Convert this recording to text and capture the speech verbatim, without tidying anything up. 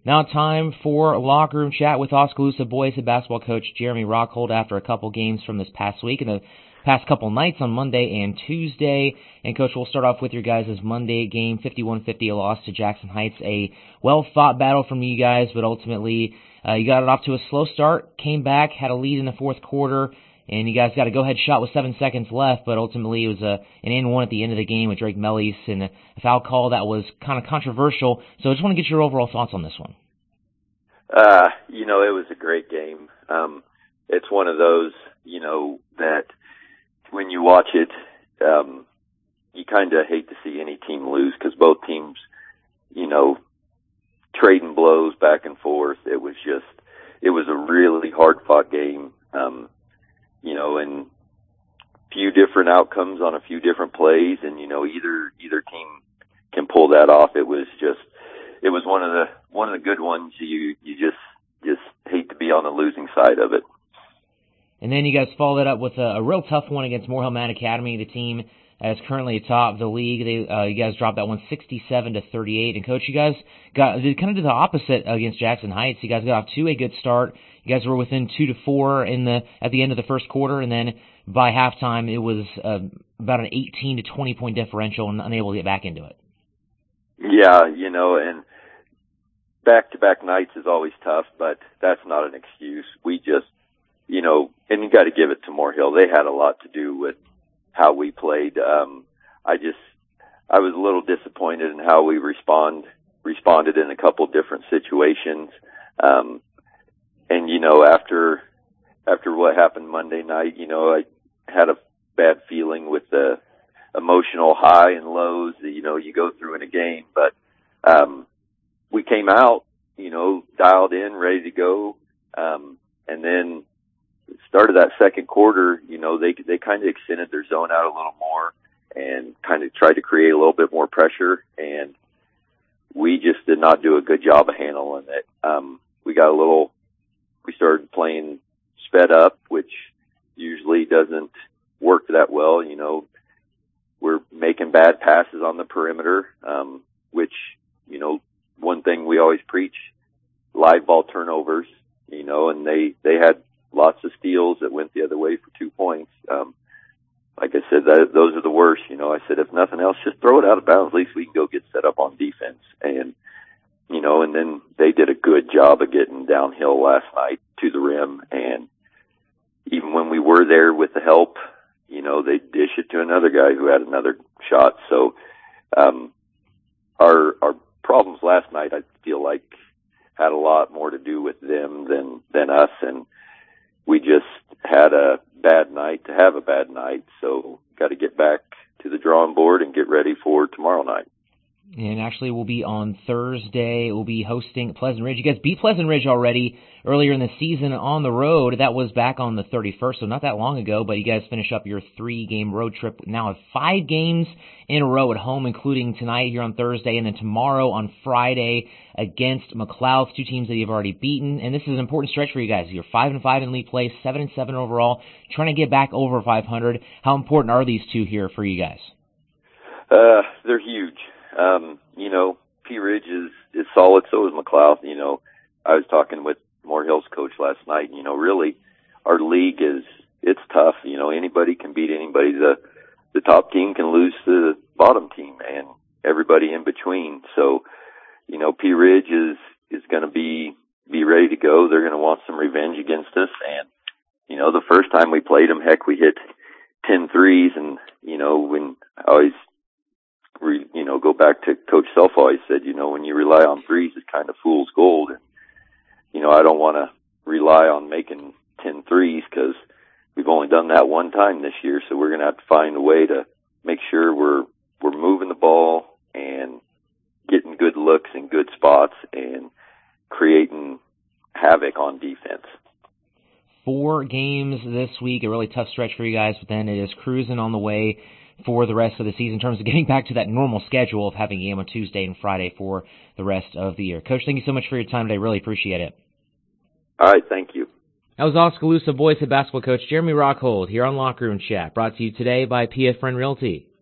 Now time for Locker Room Chat with Oskaloosa boys head basketball coach Jeremy Rockhold after a couple games from this past week and the past couple nights on Monday and Tuesday. And, Coach, we'll start off with your guys' Monday game, fifty-one fifty, a loss to Jackson Heights. A well-fought battle from you guys, but ultimately uh, you got it off to a slow start, came back, had a lead in the fourth quarter, and you guys got a go-ahead shot with seven seconds left, but ultimately it was a, an and one at the end of the game with Drake Mellis and a foul call that was kind of controversial. So I just want to get your overall thoughts on this one. Uh, you know, it was a great game. Um, it's one of those, you know, that when you watch it, um, you kind of hate to see any team lose because both teams, you know, trading blows back and forth. It was just, it was a really hard-fought game. Um, you know, and few different outcomes on a few different plays, and you know, either either team can pull that off. It was just, it was one of the one of the good ones. You you just just hate to be on the losing side of it. And then you guys followed it up with a, a real tough one against Moore Hill Mount Academy, the team that is currently atop the league. They uh, you guys dropped that one sixty-seven to thirty-eight. And Coach, you guys got did kind of do the opposite against Jackson Heights. You guys got off to a good start. You guys were within two to four in the at the end of the first quarter, and then by halftime it was uh, about an eighteen to twenty point differential, and unable to get back into it. Yeah, you know, and back-to-back nights is always tough, but that's not an excuse. We just, you know, and you got to give it to Moore Hill. They had a lot to do with how we played. Um, I just, I was a little disappointed in how we respond responded in a couple different situations. Um, and you know, after after what happened Monday night, you know, I had a bad feeling with the emotional high and lows that, you know, you go through in a game. But um, we came out, you know, dialed in, ready to go, um, and then started that second quarter, you know, they they kind of extended their zone out a little more and kind of tried to create a little bit more pressure, and we just did not do a good job of handling it. Um, we got a little, we started playing sped up, which usually doesn't work that well. You know, we're making bad passes on the perimeter, um, which, you know, one thing we always preach, live ball turnovers, you know, and they, they had lots of steals that went the other way for two points. Um, like I said, that, those are the worst. You know, I said, if nothing else, just throw it out of bounds. At least we can go get set up on defense. And, you know, and then they did a good job of getting downhill last night to the rim. And even when we were there with the help, you know, they dish it to another guy who had another shot. So, um, our, our problems last night, I feel like, had a lot more to do with them than, than us. And we just had a bad night to have a bad night. So got to get back to the drawing board and get ready for tomorrow night. And actually, we'll be on Thursday. We'll be hosting Pleasant Ridge. You guys beat Pleasant Ridge already earlier in the season on the road. That was back on the thirty-first, so not that long ago. But you guys finish up your three-game road trip. Now have five games in a row at home, including tonight here on Thursday, and then tomorrow on Friday against McLeod, two teams that you've already beaten. And this is an important stretch for you guys. You're five and five in league play, seven and seven overall, trying to get back over five hundred. How important are these two here for you guys? Uh, they're huge. Um, you know, P Ridge is, is solid, so is McLeod. You know, I was talking with Moore Hill's coach last night, and, you know, really our league is, it's tough. You know, anybody can beat anybody. The, the top team can lose to the bottom team and everybody in between. So, you know, P Ridge is, is going to be, be ready to go. They're going to want some revenge against us. And, you know, the first time we played them, heck, we hit ten threes, and, you know, when I always, Re, you know, go back to Coach Self always said, you know, when you rely on threes, it's kind of fool's gold. And, you know, I don't want to rely on making ten threes because we've only done that one time this year. So we're going to have to find a way to make sure we're, we're moving the ball and getting good looks in good spots and creating havoc on defense. Four games this week, a really tough stretch for you guys, but then it is cruising on the way for the rest of the season in terms of getting back to that normal schedule of having a game on Tuesday and Friday for the rest of the year. Coach, thank you so much for your time today. Really appreciate it. All right, thank you. That was Oskaloosa boys head basketball coach Jeremy Rockhold here on Locker Room Chat, brought to you today by P F Friend Realty.